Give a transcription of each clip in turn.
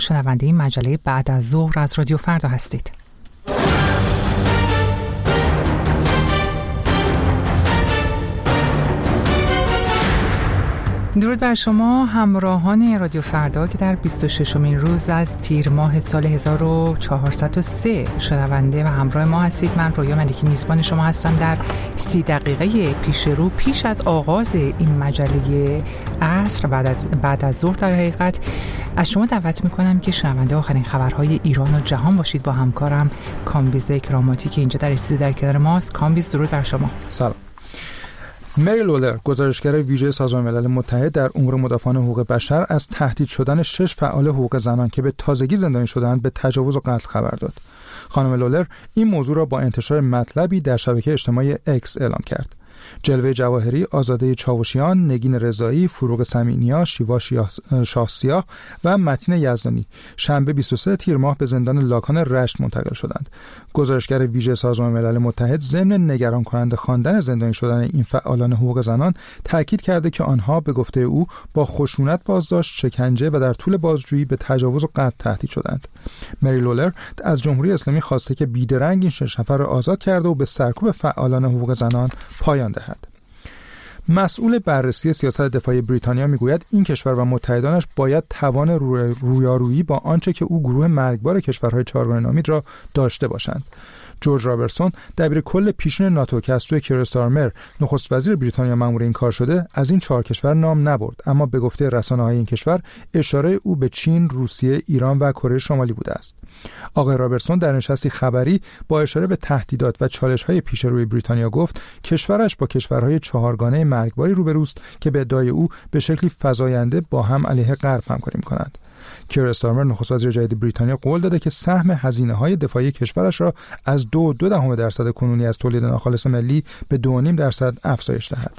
شنونده این مجله بعد از ظهر از رادیو فردا هستید. درود بر شما همراهان رادیو فردا که در 26مین روز از تیر ماه سال 1403 شنونده و همراه ما هستید. من رویا ملکی میزبان شما هستم. در 30 دقیقه پیش رو پیش از آغاز این مجله عصر بعد از ظهر در حقیقت از شما دعوت میکنم که شنونده آخرین خبرهای ایران و جهان باشید با همکارم کامبیز کراماتی که اینجا در استودیو در کنار ماست. کامبیز درود بر شما. سلام. مری لولر گزارشگر ویژه سازمان ملل متحد در امور مدافعان حقوق بشر از تهدید شدن 6 فعال حقوق زنان که به تازگی زندانی شدند به تجاوز و قتل خبر داد. خانم لولر این موضوع را با انتشار مطلبی در شبکه اجتماعی اکس اعلام کرد. جلوه جواهری، آزاده چاوشیان، نگین رضایی، فروغ سمیع‌نیا، شیوا شاهسیاه و متین یزدانی شنبه 23 تیر ماه به زندان لاکان رشت منتقل شدند. گزارشگر ویژه سازمان ملل متحد ضمن نگران کننده خواندن زندانی شدن این فعالان حقوق زنان تاکید کرده که آنها به گفته او با خشونت بازداشت، شکنجه و در طول بازجویی به تجاوز و قتل تهدید شدند. مری لولر از جمهوری اسلامی خواسته که بیدرنگ این 6 نفر را آزاد کرده و به سرکوب فعالان حقوق زنان پایان دهد. مسئول بررسی سیاست دفاعی بریتانیا میگوید این کشور و متحدانش باید توان رویارویی با آنچه که او گروه مرگبار کشورهای چهارگانه نامید را داشته باشند. جورج رابرتسون دبیر کل پیشین ناتو که از سوی کیر استارمر نخست وزیر بریتانیا مأمور این کار شده از این 4 کشور نام نبرد، اما به گفته رسانه‌های این کشور اشاره او به چین، روسیه، ایران و کره شمالی بوده است. آقای رابرتسون در نشستی خبری با اشاره به تهدیدات و چالش‌های پیش روی بریتانیا گفت کشورش با کشورهای چهارگانه مرگباری روبروست که به ادعای او به شکلی فزاینده با هم علیه غرب همکاری می‌کنند. کیر استارمر نخست وزیر جدید بریتانیا قول داده که سهم هزینه‌های دفاعی کشورش را از 2.2% کنونی از تولید ناخالص ملی به 2.5% افزایش دهد.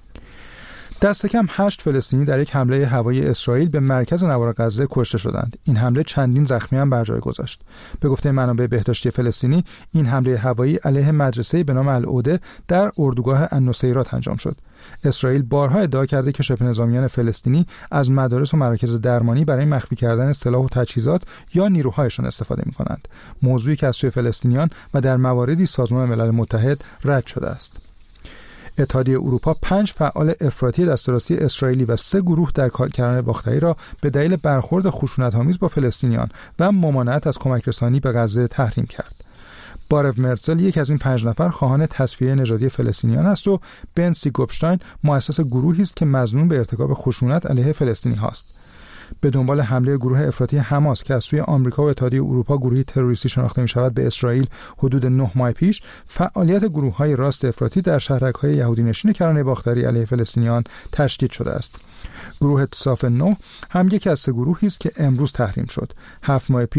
دست کم 8 فلسطینی در یک حمله هوایی اسرائیل به مرکز نوار غزه کشته شدند. این حمله چندین زخمی هم بر جای گذاشت. به گفته منابع بهداشتی فلسطینی این حمله هوایی علیه مدرسه‌ای به نام العوده در اردوگاه النصیرات انجام شد. اسرائیل بارها ادعا کرده که شبه نظامیان فلسطینی از مدارس و مراکز درمانی برای مخفی کردن سلاح و تجهیزات یا نیروهایشان استفاده می‌کنند. موضوعی که از سوی فلسطینیان و در مواردی سازمان ملل متحد رد شده است. اتحادیه اروپا 5 فعال افراطی دسترسی اسرائیلی و 3 گروه در کرانه باختری را به دلیل برخورد خشونت‌آمیز با فلسطینیان و ممانعت از کمک رسانی به غزه تحریم کرد. بارو مرزل یک از این 5 نفر خواهان تصفیه نژادی فلسطینیان است و بنسی گوبشتاین مؤسس گروهی است که مظنون به ارتکاب خشونت علیه فلسطینی هاست. به دنبال حمله گروه افراطی حماس که از سوی آمریکا و اتحادیه اروپا گروهی تروریستی شناخته می‌شود به اسرائیل حدود 9 ماه پیش، فعالیت گروه‌های راست افراطی در شهرک‌های یهودی‌نشین کرانه باختری علیه فلسطینیان تشدید شده است. گروه اتصاف نو هم یکی از 3 گروهی است که امروز تحریم شد. 7 ماه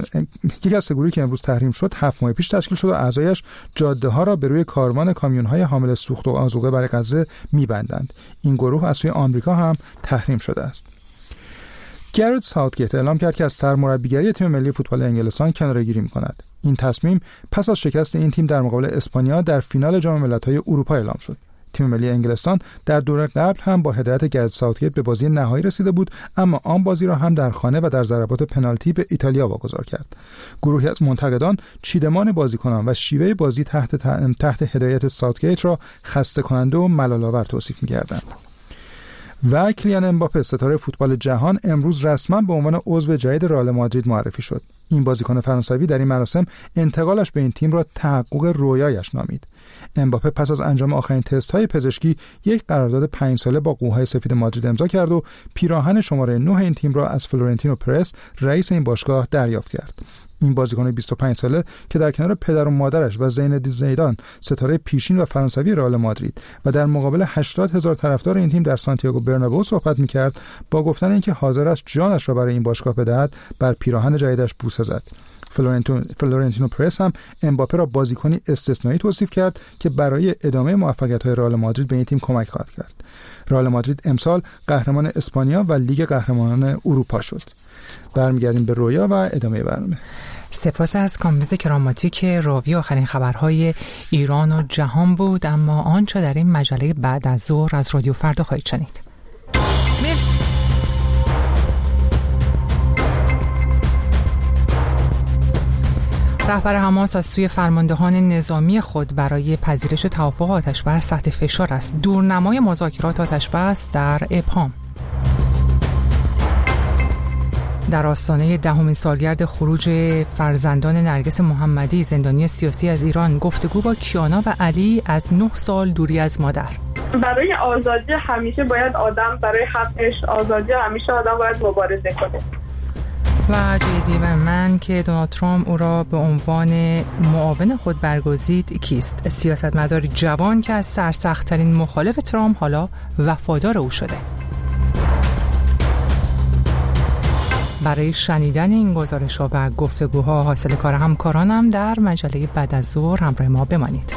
پیش تشکیل شد و اعضایش جاده‌ها را به روی کاروان کامیون‌های حامل سوخت و آذوقه برای غزه می‌بندند. این گروه از سوی آمریکا هم تحریم شده است. گرت ساوتگیت اعلام کرد که از سرمربیگری تیم ملی فوتبال انگلستان کناره‌گیری می‌کند. این تصمیم پس از شکست این تیم در مقابل اسپانیا در فینال جام ملت‌های اروپا اعلام شد. تیم ملی انگلستان در دوره قبل هم با هدایت گرت ساوتگیت به بازی نهایی رسیده بود، اما آن بازی را هم در خانه و در ضربات پنالتی به ایتالیا واگذار کرد. گروهی از منتقدان چیدمان بازیکنان و شیوه بازی تحت هدایت ساوتگیت را خسته کننده و ملال‌آور توصیف می‌کردند. و کیلیان امباپه ستاره فوتبال جهان امروز رسما به عنوان عضو جدید رئال مادرید معرفی شد. این بازیکن فرانسوی در این مراسم انتقالش به این تیم را تحقق رویایش نامید. امباپه پس از انجام آخرین تست‌های پزشکی یک قرارداد 5 ساله با قوهای سفید مادرید امضا کرد و پیراهن شماره 9 این تیم را از فلورنتینو پرس رئیس این باشگاه دریافت کرد. این بازیکن 25 ساله که در کنار پدر و مادرش و زین‌الدین زیدان ستاره پیشین و فرانسوی رئال مادرید و در مقابل 80,000 طرفدار این تیم در سانتیاگو برنابئو صحبت می‌کرد، با گفتن اینکه حاضر است جانش را برای این باشگاه بدهد بر پیراهن جدیدش بوسه زد. فلورنتینو پرس هم امباپه را بازیکنی استثنایی توصیف کرد که برای ادامه موفقیت‌های رئال مادرید به این تیم کمک خواهد کرد. رئال مادرید امسال قهرمان اسپانیا و لیگ قهرمانان اروپا شد. برمیگردیم به رویا و ادامه برنامه. سپاس از کامبیز کراماتی که راوی آخرین خبرهای ایران و جهان بود، اما آنچه در این مجله بعد از ظهر از رادیو فردا خواهید شنید. مرسی. رهبر حماس از سوی فرماندهان نظامی خود برای پذیرش توافق آتش‌بس تحت فشار است. دورنمای مذاکرات آتش‌بس در ابهام. در آستانه 10مین سالگرد خروج فرزندان نرگس محمدی زندانی سیاسی از ایران، گفتگو با کیانا و علی از 9 سال دوری از مادر. برای آزادی همیشه باید آدم، برای حقش آزادی همیشه آدم باید مبارزه کنه. و جدی و من که دونالد ترامپ او را به عنوان معاون خود برگزید کیست؟ سیاستمداری جوان که از سرسخت‌ترین مخالف ترامپ حالا وفادار او شده. برای شنیدن این گزارش‌ها و گفتگوها حاصل کار همکارانم در مجله بعد از ظهر همراه ما بمانید.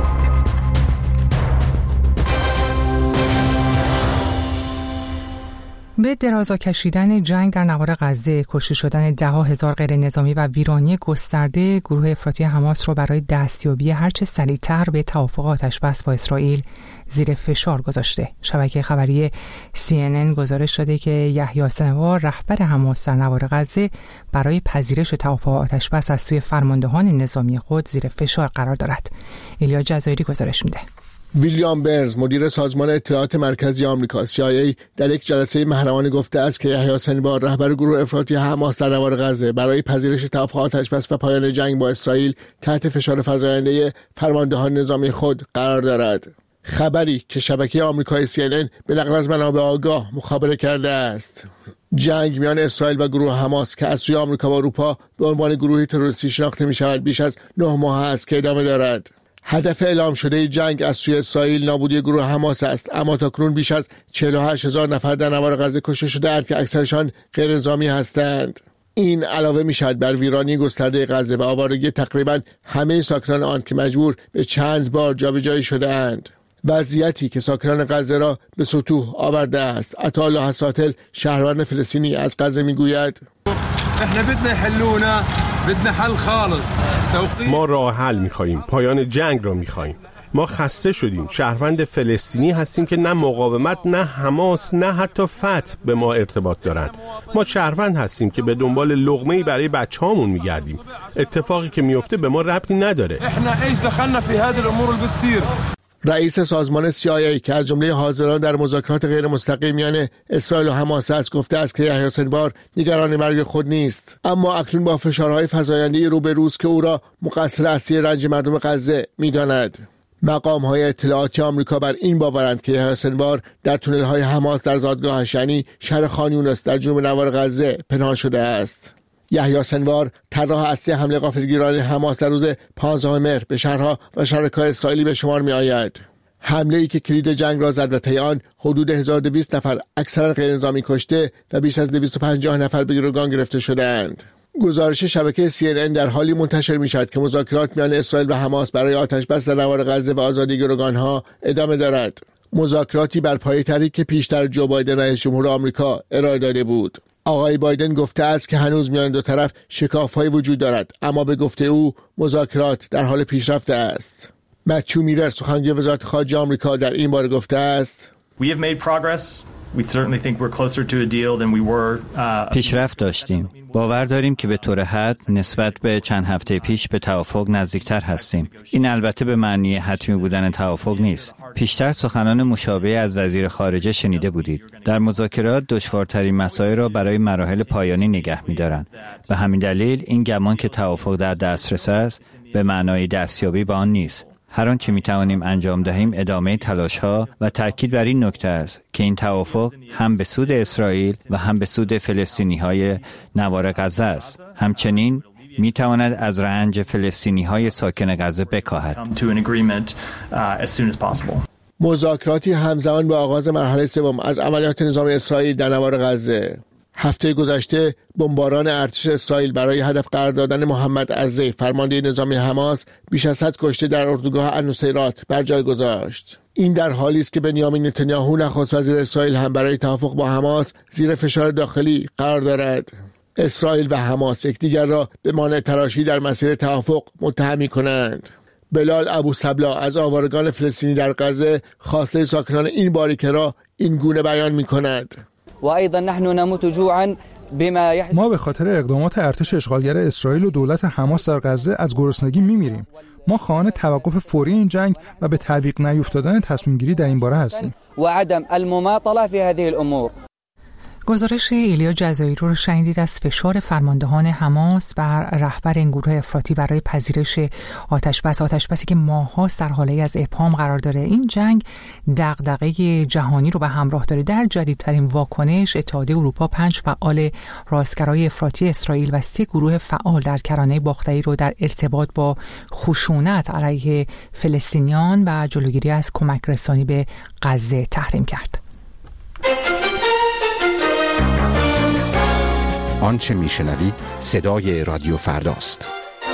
به درازا کشیدن جنگ در نوار غزه، کشته شدن 10,000 غیر نظامی و ویرانی گسترده، گروه افراطی حماس را برای دستیابی هرچه سریعتر به توافق آتش‌بس با اسرائیل زیر فشار گذاشته. شبکه خبری CNN گزارش داده که یحیی سنوار، رهبر حماس در نوار غزه، برای پذیرش توافق آتش‌بس از سوی فرماندهان نظامی خود زیر فشار قرار دارد. ایلیا جزایری گزارش میده. ویلیام برنز، مدیر سازمان اطلاعات مرکزی آمریکا CIA، در یک جلسه محرمانه گفته است که یحیی سنوار، رهبر گروه افراطی حماس در نوار غزه، برای پذیرش توافق آتش‌بس و پایان جنگ با اسرائیل تحت فشار فزاینده فرماندهان نظامی خود قرار دارد. خبری که شبکه آمریکایی CNN به نقل از منابع آگاه مخابره کرده است. جنگ میان اسرائیل و گروه حماس که از سوی آمریکا و اروپا به عنوان گروهی تروریستی شناخته می‌شود بیش از 9 ماه است که ادامه دارد. هدف اعلام شده جنگ از سوی اسرائیل نابودی گروه حماس است، اما تاکنون بیش از 48,000 نفر در نوار غزه کشته شده‌اند که اکثرشان غیر نظامی هستند. این علاوه می‌شود بر ویرانی گسترده غزه و آوارگی تقریباً همه ساکنان آن که مجبور به چند بار جابجایی شده‌اند. وضعیتی که ساکنان غزه را به سطوح آورده است. عطاالله حساتل، شهروند فلسطینی از غزه میگوید: ما راه حل می‌خواهیم، پایان جنگ را می‌خواهیم. ما خسته شدیم. شهروند فلسطینی هستیم که نه مقاومت، نه حماس، نه حتی فتح به ما ارتباط دارند. ما شهروند هستیم که به دنبال لقمه‌ای برای بچه‌هامون می‌گردیم. اتفاقی که میفته به ما ربطی نداره. رئیس سازمان CIA که از جمله حاضران در مذاکرات غیر مستقیم میان اسرائیل و حماس است، گفته است که یحیی سنوار نگران مرگ خود نیست، اما اکنون با فشارهای فزاینده روبروست که او را مقصر اصلی رنج مردم غزه می‌داند. مقام‌های اطلاعاتی آمریکا بر این باورند که یحیی سنوار در تونل‌های حماس در زادگاهش، یعنی شهر خان یونس در جنوب نوار غزه، پنهان شده است. یحیی سنوار طراح اصلی حمله غافلگیران حماس در روز 15 مهر به شهرها و شرکای اسرائیلی به شمار می آید. حمله‌ای که کلید جنگ را زد و طی آن حدود 1200 نفر اکثرا غیر نظامی کشته و بیش از 250 نفر به گروگان گرفته شده‌اند. گزارش شبکه CNN در حالی منتشر می شود که مذاکرات میان اسرائیل و حماس برای آتش‌بس در نوار غزه و آزادی گروگان‌ها ادامه دارد. مذاکراتی بر پایه طرحی که پیشتر جو بایدن رئیس جمهور آمریکا ارائه داده بود. آقای بایدن گفته است که هنوز میان دو طرف شکاف‌های وجود دارد، اما به گفته او مذاکرات در حال پیشرفت است. متیو میلر، سخنگوی وزارت خارجه آمریکا، در این باره گفته است: پیشرفت داشتیم. باور داریم که به طور حد نسبت به چند هفته پیش به توافق نزدیکتر هستیم. این البته به معنی حتمی بودن توافق نیست. پیشتر سخنان مشابه از وزیر خارجه شنیده بودید. در مذاکرات دشوارترین مسائل را برای مراحل پایانی نگه می‌دارند. به همین دلیل این گمان که توافق در دسترس است به معنای دستیابی به آن نیست. هر آنچه می‌توانیم انجام دهیم ادامه تلاش‌ها و تاکید بر این نکته است که این توافق هم به سود اسرائیل و هم به سود فلسطینی‌های نوار غزه است. همچنین می‌تواند از رنج فلسطینی‌های ساکن غزه بکاهد. مذاکراتی همزمان با آغاز مرحله سوم از عملیات نظامی اسرائیل در نوار غزه. هفته گذشته بمباران ارتش اسرائیل برای هدف قرار دادن محمد عزی، فرمانده نظامی حماس، بیش از 100 کشته در اردوگاه النصیرات بر جای گذاشت. این در حالی است که بنیامین نتانیاهو، نخست وزیر اسرائیل، هم برای توافق با حماس زیر فشار داخلی قرار دارد. اسرائیل و حماس یکدیگر را به مانع تراشی در مسیر توافق متهم می‌کنند. بلال ابوسبلا از آوارگان فلسطینی در غزه خواسته ساکنان این باریکه را این گونه بیان می‌کند: و ايضا نحن نموت جوعا ما به خاطر اقدامات ارتش اشغالگر اسرائیل و دولت حماس در غزه از گرسنگی میمیریم. ما خواهان توقف فوری این جنگ و به تعویق نیفتادن تصمیم گیری در این باره هستیم. و عدم المماطله فی هذه الامور. گزارش ایلیا جزایری رو شنیدید از فشار فرماندهان حماس بر رهبر این گروه افراطی برای پذیرش آتش‌بسی که ماه‌هاست در حاله از ابهام قرار داره. این جنگ دغدغه جهانی رو به همراه داره. در جدیدترین واکنش اتحادیه اروپا 5 فعال راستگرای افراطی اسرائیل و 3 گروه فعال در کرانه باختری رو در ارتباط با خشونت علیه فلسطینیان و جلوگیری از کمک رسانی به غزه تحریم کرد. آنچه میشنوید صدای رادیو فرداست.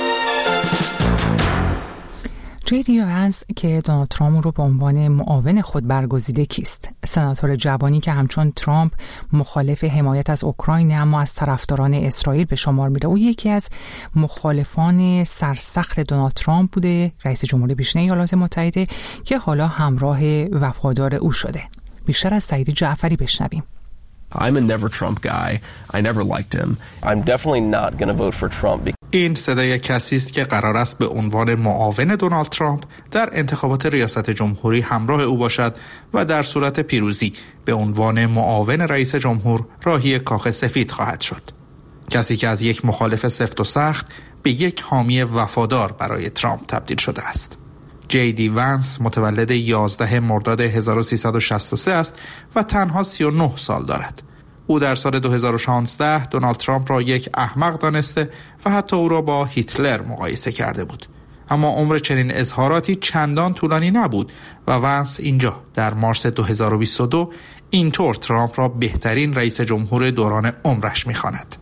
جی.دی. ونس که دونالد ترامپ رو به عنوان معاون خود برگزیده کیست؟ سناتور جوانی که همچون ترامپ مخالف حمایت از اوکراین اما از طرفداران اسرائیل به شمار میره. او یکی از مخالفان سرسخت دونالد ترامپ بوده، رئیس جمهور پیشین ایالات متحده، که حالا همراه وفادار او شده. بیشتر از سعید جعفری بشنویم. I'm a never Trump guy. I never liked him. I'm definitely not going to vote for Trump. این صدای کسی است که قرار است به عنوان معاون دونالد ترامپ در انتخابات ریاست جمهوری همراه او باشد و در صورت پیروزی به عنوان معاون رئیس جمهور راهی کاخ سفید خواهد شد. کسی که از یک مخالف سفت و سخت به یک حامی وفادار برای ترامپ تبدیل شده است. جی.دی. ونس متولد 11 مرداد 1363 است و تنها 39 سال دارد. او در سال 2016 دونالد ترامپ را یک احمق دانسته و حتی او را با هیتلر مقایسه کرده بود. اما عمر چنین اظهاراتی چندان طولانی نبود و ونس اینجا در مارس 2022 اینطور ترامپ را بهترین رئیس جمهور دوران عمرش می‌خواند.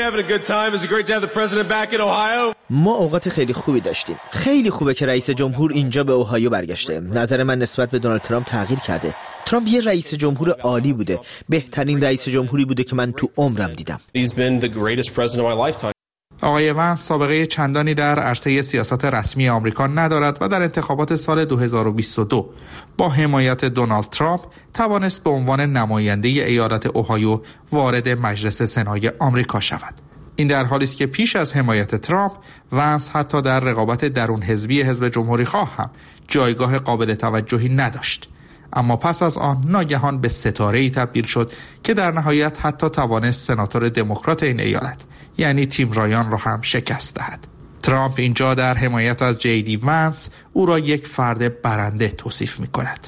ما اوقات خیلی خوبی داشتیم. خیلی خوبه که رئیس جمهور اینجا به اوهایو برگشته. نظر من نسبت به دونالد ترامپ تغییر کرده. ترامپ یه رئیس جمهور عالی بوده. بهترین رئیس جمهوری بوده که من تو عمرم دیدم. آقای ونس سابقه چندانی در عرصه سیاست رسمی آمریکا ندارد و در انتخابات سال 2022 با حمایت دونالد ترامپ توانست به عنوان نماینده ایالت اوهایو وارد مجلس سنای آمریکا شود. این در حالی است که پیش از حمایت ترامپ، ونس حتی در رقابت درون حزبی حزب جمهوری خواه هم جایگاه قابل توجهی نداشت. اما پس از آن ناگهان به ستاره‌ای تبدیل شد که در نهایت حتی توانست سناتور دموکرات این ایالت یعنی تیم رایان را هم شکست دهد. ترامپ اینجا در حمایت از جی.دی. ونس او را یک فرد برنده توصیف می‌کند.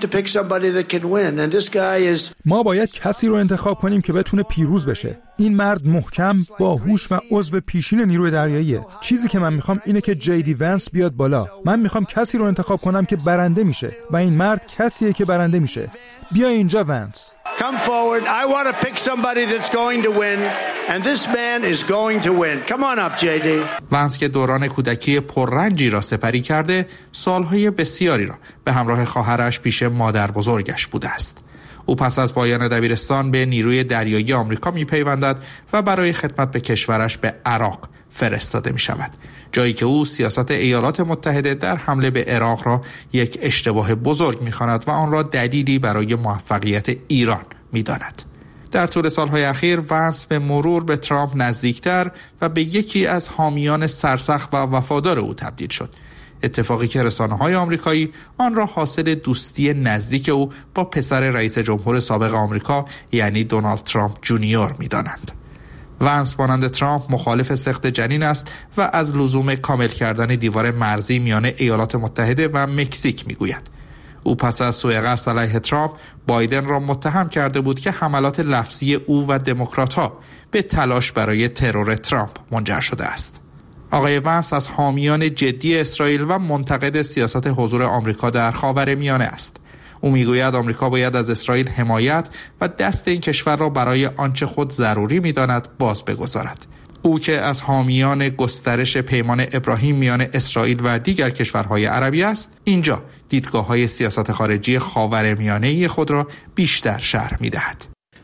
ما باید کسی رو انتخاب کنیم که بتونه پیروز بشه. این مرد محکم، باهوش و عضو پیشین نیروی دریاییه. چیزی که من میخوام اینه که جی.دی. ونس بیاد بالا. من میخوام کسی رو انتخاب کنم که برنده میشه و این مرد کسیه که برنده میشه. بیا اینجا ونس. Come forward. I want to pick somebody that's going to win and this man is going to win. Come on up, JD. ونس که دوران کودکی پررنجی را سپری کرده، سالهای بسیاری را به همراه خواهرش پیش مادر بزرگش بوده است. او پس از پایان دبیرستان به نیروی دریایی آمریکا می‌پیوندد و برای خدمت به کشورش به عراق فرستاده می‌شود. جایی که او سیاست ایالات متحده در حمله به عراق را یک اشتباه بزرگ می‌خواند و آن را دلیلی برای موفقیت ایران می‌داند. در طول سالهای اخیر ونس به مرور به ترامپ نزدیکتر و به یکی از حامیان سرسخت و وفادار او تبدیل شد. اتفاقی که رسانه‌های آمریکایی آن را حاصل دوستی نزدیک او با پسر رئیس جمهور سابق آمریکا یعنی دونالد ترامپ جونیور می‌دانند. ونس مانند ترامپ مخالف سقط جنین است و از لزوم کامل کردن دیوار مرزی میان ایالات متحده و مکزیک میگوید. او پس از سوء قصد علیه ترامپ بایدن را متهم کرده بود که حملات لفظی او و دموکرات‌ها به تلاش برای ترور ترامپ منجر شده است. آقای ونس از حامیان جدی اسرائیل و منتقد سیاست حضور آمریکا در خاورمیانه است. او میگوید آمریکا باید از اسرائیل حمایت و دست این کشور را برای آنچه خود ضروری می‌داند باز بگذارد. او که از حامیان گسترش پیمان ابراهیم میان اسرائیل و دیگر کشورهای عربی است، اینجا دیدگاه‌های سیاست خارجی خاورمیانه‌ای خود را بیشتر شرح می‌دهد.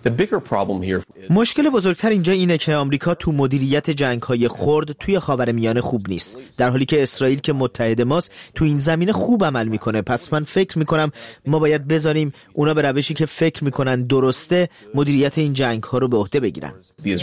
مشکل بزرگتر اینجا اینه که آمریکا تو مدیریت جنگ‌های خرد توی خاورمیانه خوب نیست، در حالی که اسرائیل که متحد ماست تو این زمینه خوب عمل میکنه. پس من فکر میکنم ما باید بذاریم اونا به روشی که فکر میکنن درسته مدیریت این جنگ‌ها رو به عهده بگیرن.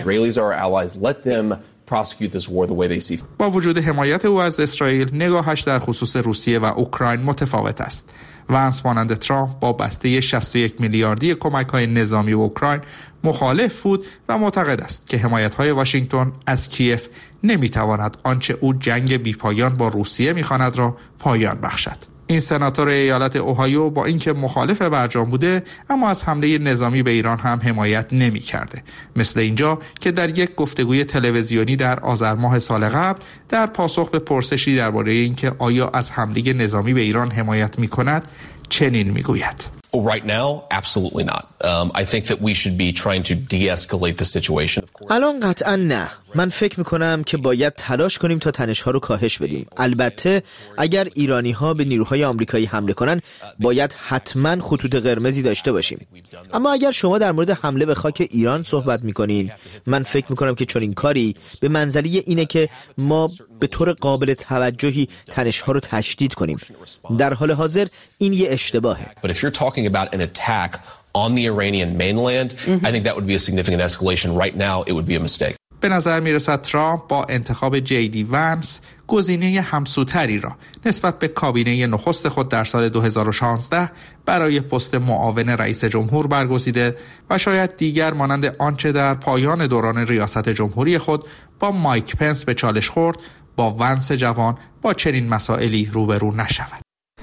با وجود حمایت او از اسرائیل، نگاهش در خصوص روسیه و اوکراین متفاوت است. ونس مانند ترامپ با بسته 61 میلیاردی کمک‌های نظامی به اوکراین مخالف بود و معتقد است که حمایت‌های واشنگتن از کیف نمی‌تواند آنچه او جنگ بی‌پایان با روسیه می‌خواند را پایان بخشد. این سناتور ایالت اوهایو با اینکه مخالف برجام بوده اما از حمله نظامی به ایران هم حمایت نمی‌کرده. مثل اینجا که در یک گفتگوی تلویزیونی در آذر ماه سال قبل در پاسخ به پرسشی درباره اینکه آیا از حمله نظامی به ایران حمایت می‌کند چنین می‌گوید: Right now, absolutely not. I think that we should be trying to de-escalate the situation. الان قطعا نه. من فکر میکنم که باید تلاش کنیم تا تنش‌ها رو کاهش بدیم. البته اگر ایرانی‌ها به نیروهای آمریکایی حمله کنن باید حتما خطوط قرمزی داشته باشیم. اما اگر شما در مورد حمله به خاک ایران صحبت میکنین، من فکر میکنم که چنین کاری به منزله اینه که ما به طور قابل توجهی تنش‌ها رو تشدید کنیم. در حال حاضر این یه اشتباهه. But if you're talking about an attack on the Iranian mainland, I think that would be a significant escalation. Right now, it would be a mistake. به نظر میرسد ترامپ با انتخاب جی دی ونس گزینه همسوتری را نسبت به کابینه نخست خود در سال 2016 برای پست معاون رئیس جمهور برگزیده و شاید دیگر مانند آنچه در پایان دوران ریاست جمهوری خود با مایک پنس به چالش خورد، با ونس جوان با چنین مسائلی روبرو نشود.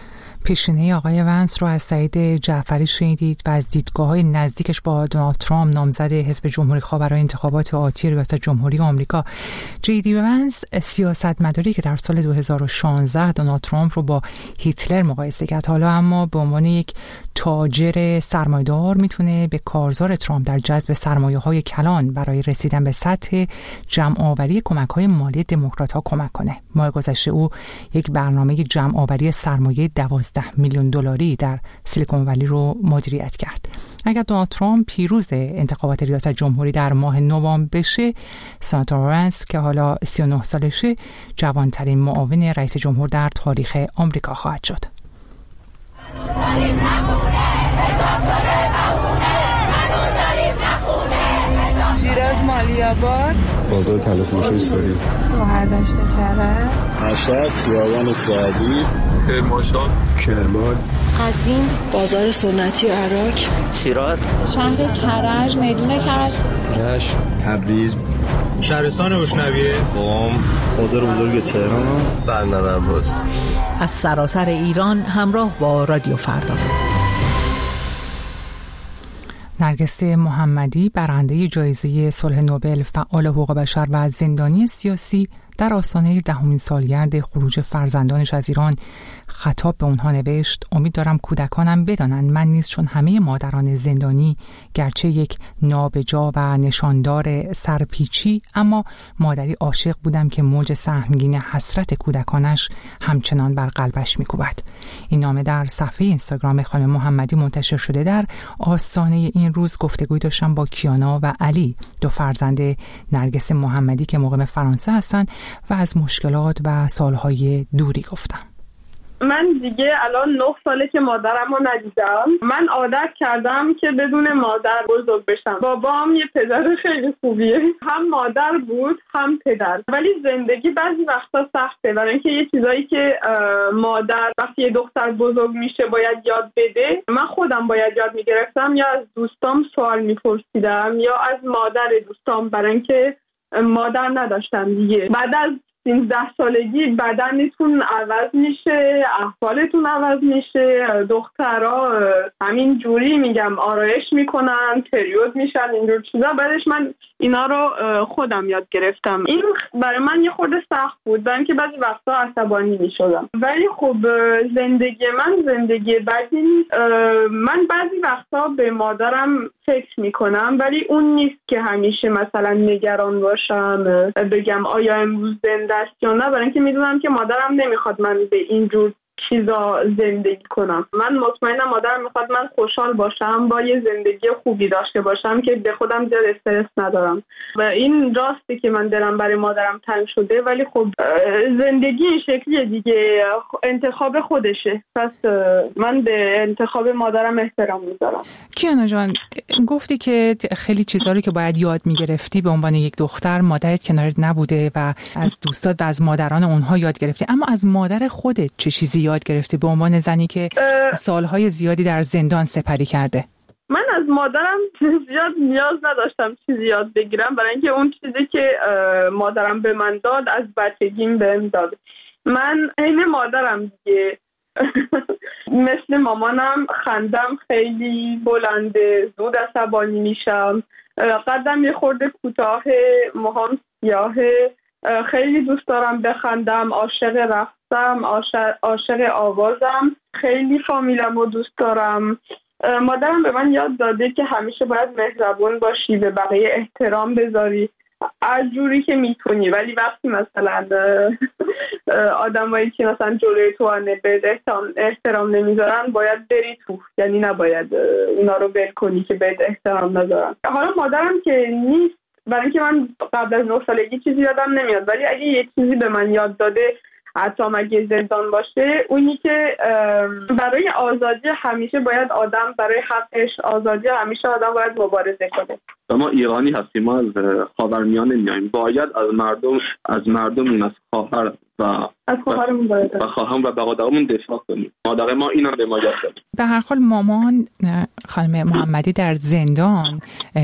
پیشینه آقای ونس رو از سعید جعفری شنیدید و از دیدگاه‌های نزدیکش با دونالد ترامپ نامزد حزب جمهوری‌خواه برای انتخابات آتی ریاست جمهوری آمریکا. جی دی ونس سیاستمداری که در سال 2016 دونالد ترامپ رو با هیتلر مقایسه کرد، حالا اما به عنوان یک تاجر سرمایه‌دار میتونه به کارزار ترامپ در جذب سرمایه‌های کلان برای رسیدن به سطح جمع‌آوری کمک‌های مالی دموکرات‌ها کمک کنه. ماه گذشته او یک برنامه جمع‌آوری سرمایه 12 میلیون دلاری در سیلیکون ولی رو مدیریت کرد. اگر دونالد ترامپ پیروز انتخابات ریاست جمهوری در ماه نوامبر بشه، سناتور ونس که حالا 39 سالشه جوانترین معاون رئیس جمهور در تاریخ آمریکا خواهد شد. شیراز مالی‌آباد، بازار طلافروشی ساری، شهردشت کرج، مشهد، خیابان سعدی، کرمانشاه، کرمان، قزوین، بازار سنتی عراق، شیراز، شهر کرج، میدون کرج، رشت، تبریز، شهرستان بشنویه، قم، بازار بزرگ تهران، بندر عباس. از سراسر ایران همراه با رادیو فردا. نرگس محمدی برنده جایزه صلح نوبل، فعال حقوق بشر و زندانی سیاسی، در آستانه 10مین سالگرد خروج فرزندانش از ایران خطاب به اونها نوشت: امید دارم کودکانم بدانند من نیز چون همه مادران زندانی گرچه یک نابجا و نشاندار سرپیچی، اما مادری عاشق بودم که موج سهمگین حسرت کودکانش همچنان بر قلبش میکوبد. این نامه در صفحه اینستاگرام خانم محمدی منتشر شده. در آستانه این روز گفتگوی داشتم با کیانا و علی، دو فرزند نرگس محمدی که مقیم فرانسه هستند و از مشکلات و سالهای دوری گفتم. من دیگه الان 9 ساله که مادرم رو ندیدم. من عادت کردم که بدون مادر بزرگ بشم. بابام یه پدر خیلی خوبیه، هم مادر بود هم پدر، ولی زندگی بعضی وقتا سخته، برای اینکه یه چیزایی که مادر وقتی یه دختر بزرگ میشه باید یاد بده، من خودم باید یاد میگرفتم یا از دوستام سوال میپرسیدم یا از مادر دوستام، برای اینکه مادر نداشتم دیگه. بعد از 13 سالگی بدنتون عوض میشه، احوالتون عوض میشه، دخترها همین جوری میگم آرایش میکنن، پریود میشن، اینجور چیزا. بعدش من اینا رو خودم یاد گرفتم. این برای من یه خورده سخت بود، برای اینکه بعضی وقتا عصبانی میشدم. ولی خب زندگی من زندگی بدی نیست. من بعضی وقتا به مادرم فکر میکنم، ولی اون نیست که همیشه مثلا نگران باشم بگم آیا امروز زنده است یا نه، برای اینکه میدونم که مادرم نمیخواد من به این جور چیزا زندگی کنم. من مطمئنم مادرم میخواد من خوشحال باشم، با یه زندگی خوبی داشته باشم که به خودم زیاد استرس ندارم و این راستی که من دلم برای مادرم تنگ شده، ولی خب زندگی این شکلیه دیگه، انتخاب خودشه. پس من به انتخاب مادرم احترام میذارم. کیانا جان، گفتی که خیلی چیزا رو که باید یاد میگرفتی به عنوان یک دختر مادرت کنارت نبوده و از دوستات و از مادران اونها یاد گرفتی، اما از مادر خودت چه چیزی یاد گرفتی به عنوان زنی که سالهای زیادی در زندان سپری کرده؟ من از مادرم زیاد نیاز نداشتم چیزی یاد بگیرم، برای اینکه اون چیزی که مادرم به من داد از بچگیم بهم داد. من عین مادرم دیگه. مثل مامانم خندم خیلی بلنده، زود عصبانی میشم، قدم یه خورده کوتاه، موهام سیاهه، خیلی دوست دارم بخندم، عاشق رقصم، عاشق آوازم، خیلی فامیلم رو دوست دارم. مادرم به من یاد داده که همیشه باید مهربون باشی، به بقیه احترام بذاری از جوری که میتونی، ولی وقتی مثلا آدمایی که مثلا جلوی تو به احترام نمیذارن باید بری تو، یعنی نباید اونا رو ول کنی که به احترام نذارن. حالا مادرم که نیست، برای اینکه من قبل از 9 سالگی چیزی یادم نمیاد، ولی اگه یه چیزی به من یاد داده حتی اگه زندان باشه، اونی که برای آزادی همیشه باید آدم، برای حقش آزادی همیشه آدم باید مبارزه کنه. ما ایرانی هستیم، ما از خاورمیانه میایم، باید از مردم از خواهر و از خواهرمون باید و خواهرم و برادرمون دفاع کنیم. مادر ما اینا به ما یاد داد. به هر حال مامان خانم محمدی در زندان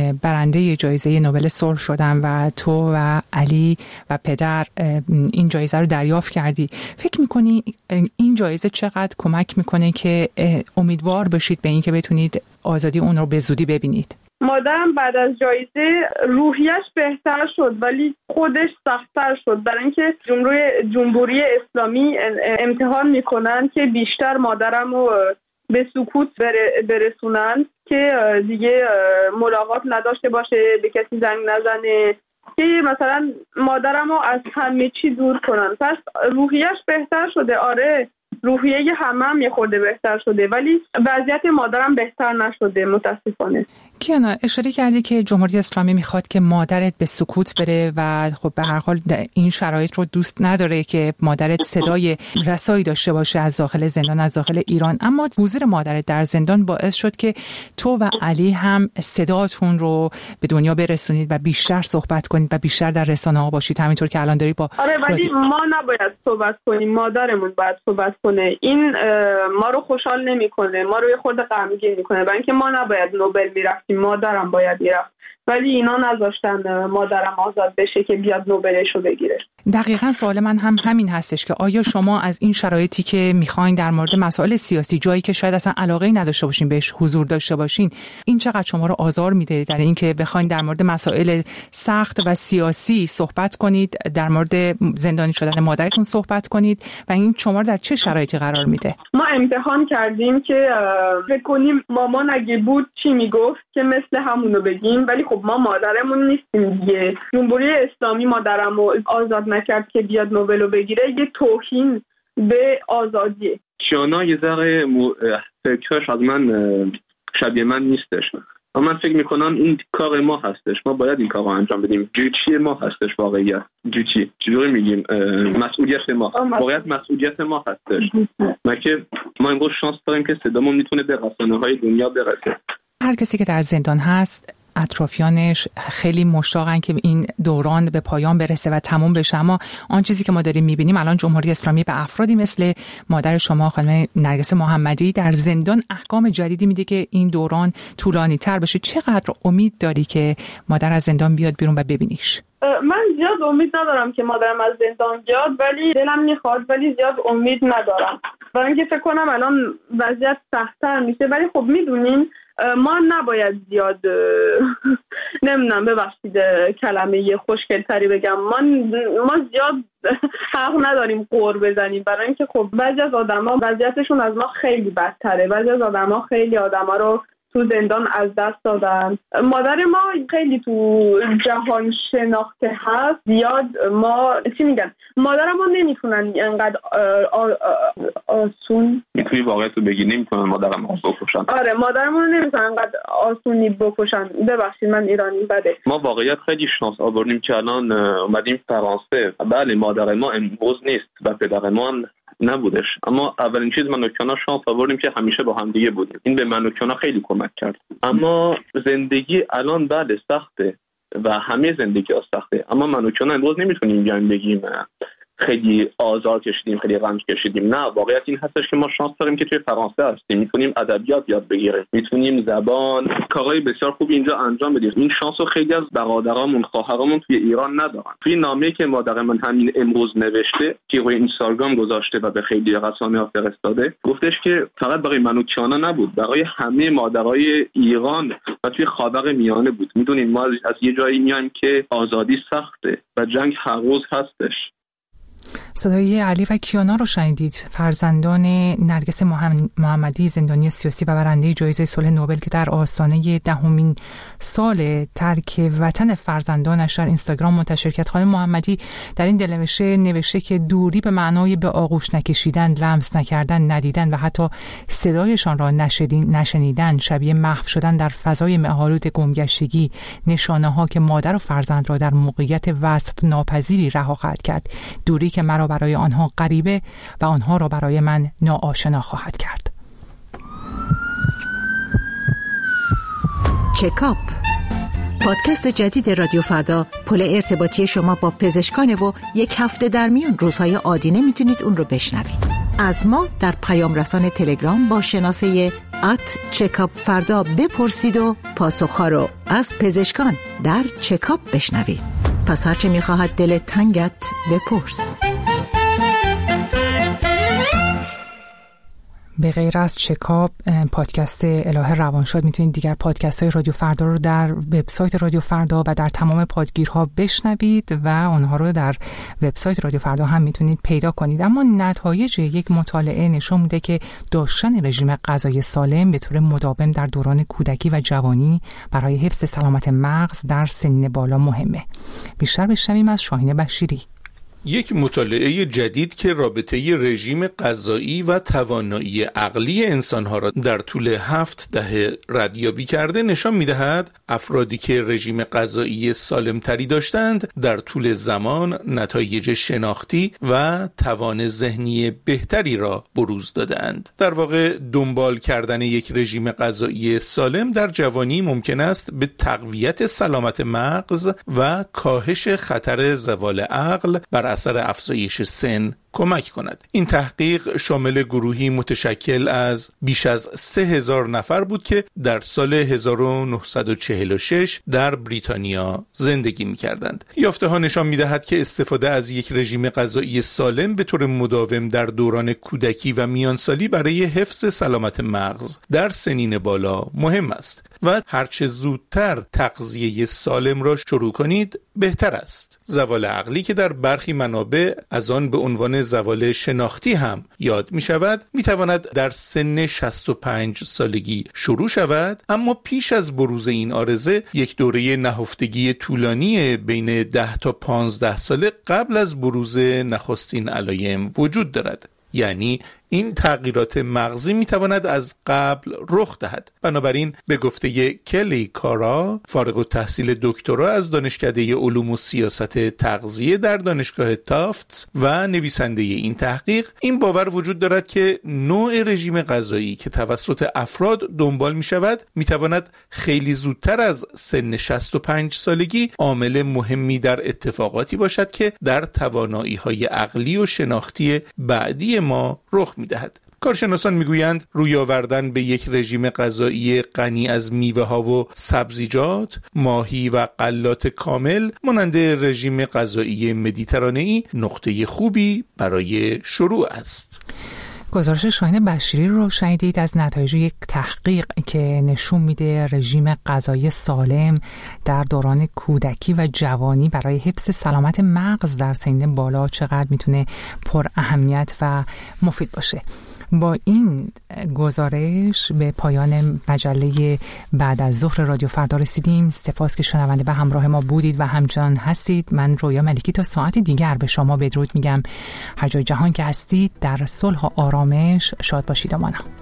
برنده جایزه نوبل صلح شدن و تو و علی و پدر این جایزه رو دریافت کردی. فکر میکنی این جایزه چقدر کمک میکنه که امیدوار بشید به این که بتونید آزادی اون رو به زودی ببینید؟ مادرم بعد از جایزه روحیش بهتر شد، ولی خودش سخت‌تر شد، برای اینکه جمهوری اسلامی امتحان میکنن که بیشتر مادرم رو به سکوت برسونن، که دیگه ملاقات نداشته باشه، به کسی زنگ نزنه، که مثلا مادرم رو از همه چی دور کنن. پس روحیش بهتر شده. آره، روحیه هم یه خورده بهتر شده، ولی وضعیت مادرم بهتر نشده متاسفانه. کیانا، اشاره کردی که جمهوری اسلامی میخواد که مادرت به سکوت بره و خب به هر حال این شرایط رو دوست نداره که مادرت صدای رسایی داشته باشه از داخل زندان، از داخل ایران، اما حضور مادرت در زندان باعث شد که تو و علی هم صداتون رو به دنیا برسونید و بیشتر صحبت کنید و بیشتر در رسانه‌ها باشید، همینطور که الان داری با آره، ولی ما نباید صحبت کنیم، مادرمون باید صحبت کنه. این ما رو خوشحال نمیکنه، ما رو یه خورده غمگین میکنه، برای اینکه ما نباید نوبل میرفتیم، مادرم باید میرفت، ولی اینا نذاشتن مادرم آزاد بشه که بیاد نوبلشو بگیره. دقیقاً سوال من هم همین هستش که آیا شما از این شرایطی که میخواین در مورد مسائل سیاسی، جایی که شاید اصلا علاقه‌ای نداشته باشین بهش حضور داشته باشین، این چقدر شما رو آزار میده در این که بخواین در مورد مسائل سخت و سیاسی صحبت کنید، در مورد زندانی شدن مادرتون صحبت کنید و این شما رو در چه شرایطی قرار میده؟ ما امتحان کردیم که فکر کنیم مامان اگه بود چی میگفت که مثل همونو بگیم، ولی خب ما مادرمون نیستیم دیگه. جمهوری اسلامی مادرمو آزاد نکرد که بیاد نوبلو بگیره، یه توهین به آزادیه. کیانا یه ذره فکرش از من شبیه من نیستش، اما من فکر میکنم این کار ما هستش، ما باید این کار رو انجام بدیم. جوچی ما هستش، واقعیت جوچی چجوری میگیم، مسئولیت ما، واقعیت مسئولیت ما هستش. ما امروز شانس داریم که صدامون میتونه به رسانه‌های دنیا برسه. هر کسی که در زندان هست اطرافیانش خیلی مشتاقن که این دوران به پایان برسه و تموم بشه، اما آن چیزی که ما داریم میبینیم الان جمهوری اسلامی به افرادی مثل مادر شما خانم نرگس محمدی در زندان احکام جدیدی میده که این دوران طولانی تر بشه. چقدر امید داری که مادر از زندان بیاد بیرون و ببینیش؟ من زیاد امید ندارم که مادرم از زندان بیاد، ولی دلم میخواد، ولی زیاد امید ندارم، برای اینکه فکر کنم الان وضعیت سخت‌تر میشه. ولی خب میدونین ما نباید زیاد نمیدونم، ببخشید کلمه خوشگل‌تری بگم، ما زیاد حق نداریم قور بزنیم، برای اینکه خب بعضی از آدما وضعیتشون از ما خیلی بدتره، بعضی از آدما خیلی آدما رو تو زندان از دست دادن. مادر ما خیلی تو جهان شناخته هست، زیاد ما چی میگن، مادر ما نمیتونن انقدر آسون، میتونی واقعیت رو بگی، نمیتونن مادرم بکشن. آره مادر ما نمیتونن انقدر آسونی بکشن. ببخشید من ایرانی بده. ما واقعیت خیلی شانس آوردیم که الان اومدیم فرانسه. بله مادر ما امروز نیست و پدر ما هم نبودش، اما اولین چیز من و کیانا شانس آوردیم که همیشه با هم دیگه بودیم. این به من و کیانا خیلی کمک کرد. اما زندگی الان بله سخته و همه زندگی ها سخته، اما من و کیانا امروز نمیتونیم بیایم بگیم خیلی آزار کشیدیم، خیلی رنج کشیدیم. نه، واقعیت این هستش که ما شانس داریم که توی فرانسه هستیم، میتونیم ادبیات یاد بگیریم، میتونیم زبان، کارهای بسیار خوبی اینجا انجام بدیم. این شانس رو خیلی از برادرامون، خواهرامون توی ایران ندارن. توی نامه‌ای که مادر من همین امروز نوشته که روی اینستاگرام گذاشته و به خیلی رسانه‌ها فرستاده، گفتش که فقط برای من و کیانا نبود، برای همه مادرای ایران و توی خاورمیانه بود. میدونیم ما از یه جایی میایم که آزادی سخته و جنگ هر روز هستش. صدای علی و کیانا رو شنیدید، فرزندان نرگس محمدی، زندانی سیاسی و برنده جایزه صلح نوبل که در آستانه 10مین سال ترک وطن فرزندانش در اینستاگرام منتشر کرد. خانم محمدی در این دلنوشته نوشته که دوری به معنای به آغوش نکشیدن، لمس نکردن، ندیدن و حتی صدایشان را نشنیدن، شبیه محو شدن در فضای مه‌آلود گمگشتگی، نشانه‌ها که مادر و فرزند را در موقعیت وصف ناپذیری رها خواهد کرد، دوری که مرا برای آنها غریبه و آنها را برای من ناآشنا خواهد کرد. چکاپ، پادکست جدید رادیو فردا، پل ارتباطی شما با پزشکان و یک هفته در میون روزهای عادی نمیتونید اون رو بشنوید. از ما در پیام رسان تلگرام با شناسه @چکاپ بپرسید و پاسخها رو از پزشکان در چکاپ بشنوید. پس هرچه میخواهد دل تنگت بپرس. به غیر از چکاپ، پادکست الهه روانشاد، میتونید دیگر پادکست های رادیو فردا رو در وبسایت رادیو فردا و در تمام پادگیرها بشنوید و آنها رو در وبسایت رادیو فردا هم میتونید پیدا کنید. اما نتایج یک مطالعه نشون میده که داشتن رژیم غذایی سالم به طور مداوم در دوران کودکی و جوانی برای حفظ سلامت مغز در سنین بالا مهمه. بیشتر بشنویم از شاهین بشیری. یک مطالعه جدید که رابطه رژیم غذایی و توانایی عقلی انسانها را در طول 7 دهه ردیابی کرده نشان می‌دهد افرادی که رژیم غذایی سالمتری داشتند در طول زمان نتایج شناختی و توان ذهنی بهتری را بروز دادند. در واقع دنبال کردن یک رژیم غذایی سالم در جوانی ممکن است به تقویت سلامت مغز و کاهش خطر زوال عقل بر اثر افزایش سن کمک کند. این تحقیق شامل گروهی متشکل از بیش از 3000 نفر بود که در سال 1946 در بریتانیا زندگی می‌کردند. یافته ها نشان می‌دهد که استفاده از یک رژیم غذایی سالم به طور مداوم در دوران کودکی و میانسالی برای حفظ سلامت مغز در سنین بالا مهم است و هرچه زودتر تغذیه سالم را شروع کنید بهتر است. زوال عقلی که در برخی منابع از آن به عنوان زوال شناختی هم یاد می شود، می تواند در سن 65 سالگی شروع شود، اما پیش از بروز این عارضه یک دوره نهفتگی طولانی بین 10 تا 15 ساله قبل از بروز نخستین علایم وجود دارد. یعنی این تغییرات مغزی میتواند از قبل رخ دهد. بنابراین به گفته کلی کارا، فارغ التحصیل دکترا از دانشکده علوم و سیاست تغذیه در دانشگاه تافتس و نویسنده این تحقیق، این باور وجود دارد که نوع رژیم غذایی که توسط افراد دنبال می شود میتواند خیلی زودتر از سن 65 سالگی عامل مهمی در اتفاقاتی باشد که در توانایی های عقلی و شناختی بعدی ما رخ می‌دهد. کارشناسان میگویند روی آوردن به یک رژیم غذایی غنی از میوه‌ها و سبزیجات، ماهی و غلات کامل مانند رژیم غذایی مدیترانه‌ای نقطه خوبی برای شروع است. گزارش شاهین بشیری رو شنیدید از نتایج یک تحقیق که نشون میده رژیم غذایی سالم در دوران کودکی و جوانی برای حفظ سلامت مغز در سن بالا چقدر میتونه پر اهمیت و مفید باشه. با این گزارش به پایان مجله بعد از ظهر رادیو فردا رسیدیم. سپاس که شنونده به همراه ما بودید و همچنان هستید. من رویا ملکی تا ساعت دیگر به شما بدرود میگم. هر جای جهان که هستید در صلح و آرامش شاد باشید و مانا.